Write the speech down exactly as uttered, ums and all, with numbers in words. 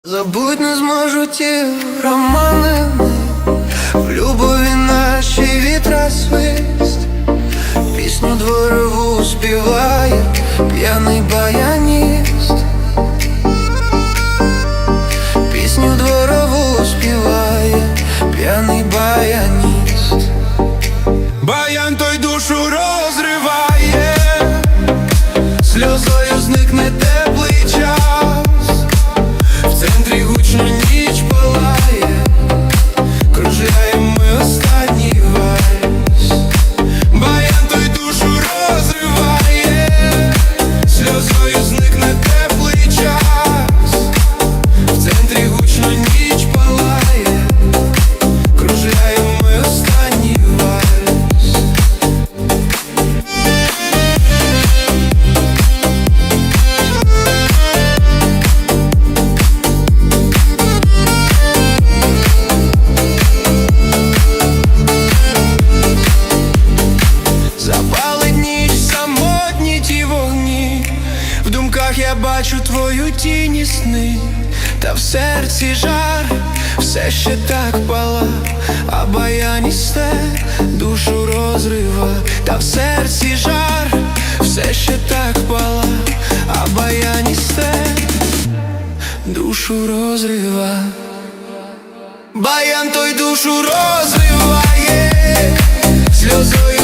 Забудь не зможу ті романи, в любові наші вітра свист. Пісню дворову співає п'яний баяніст. Пісню дворову співає п'яний баяніст. Баян той душу розриває, сльозою зникне теплий час. В центрі гучно ніч палає, кружляємо ми останній вальс. Баян той душу розриває, сльозою зникне теплий час. В центрі гучно ніч палає, кружляємо ми останній вальс. Запалить ніч, самотні ті вогні. В думках я бачу твою тінь і сни. Та в серці жар, все ще так пала, а баяністе душу розрива. Та в серці жар, все ще так пала, а баяністе душу розрива. Баян той душу розриває, сльозою